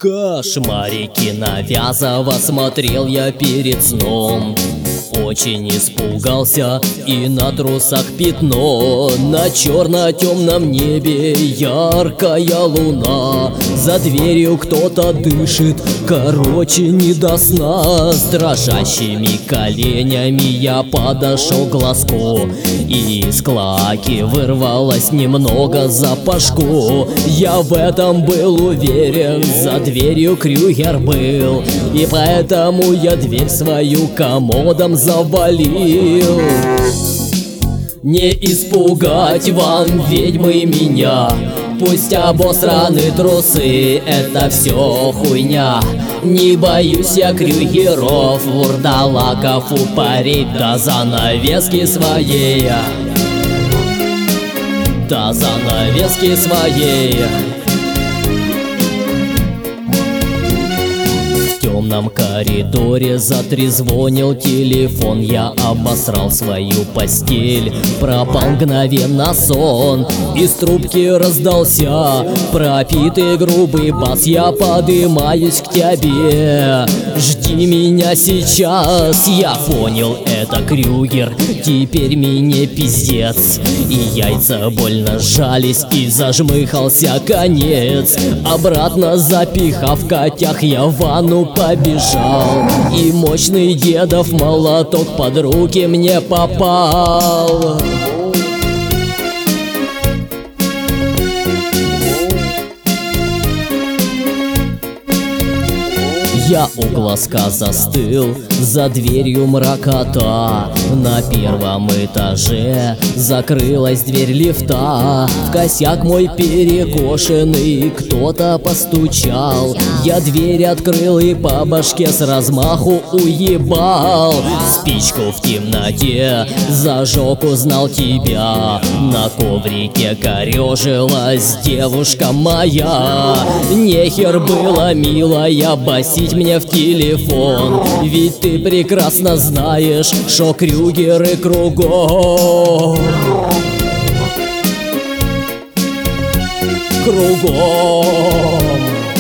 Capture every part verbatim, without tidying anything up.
Кошмарики Навязова смотрел я перед сном. Очень испугался, и на трусах пятно. На черно-темном небе яркая луна. За дверью кто-то дышит, короче, не до сна. С дрожащими коленями я подошел к глазку, и из клаки вырвалось немного запашку. Я в этом был уверен, за дверью Крюгер был, и поэтому я дверь свою комодом завалил. Не испугать вам, ведьмы, меня. Пусть обосраны трусы, это все хуйня. Не боюсь я крюгеров, вурдалаков, упырей, да занавески своей, да занавески своей. В темном коридоре затрезвонил телефон. Я обосрал свою постель, пропал мгновенно сон. Из трубки раздался пропитый грубый бас: я подымаюсь к тебе, жди меня сейчас. Я понял, это Крюгер, теперь мне пиздец. И яйца больно сжались, и зажмыхался конец. Обратно запихав котях, я в ванну побежал, и мощный дедов молоток под руки мне попал. Я у глазка застыл, за дверью мракота. На первом этаже закрылась дверь лифта. В косяк мой перекошенный кто-то постучал. Я дверь открыл и по башке с размаху уебал. Спичку в темноте зажег, узнал тебя. На коврике корежилась девушка моя. Нехер было, милая, басить мне в телефон, ведь ты прекрасно знаешь, шо Крюгеры кругом. Кругом.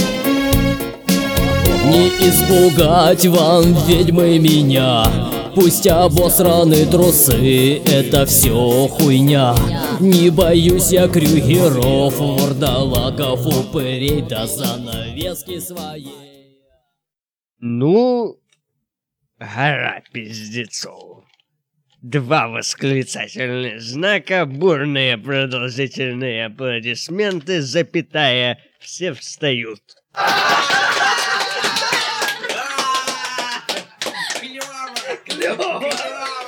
Не испугать вам, ведьмы, меня. Пусть обосраны трусы, это все хуйня. Не боюсь я крюгеров, вурдалаков, упырей, да занавески своей. Ну, гора пиздецов. Два восклицательных знака, бурные продолжительные аплодисменты, запятая, все встают. Клево! Клево!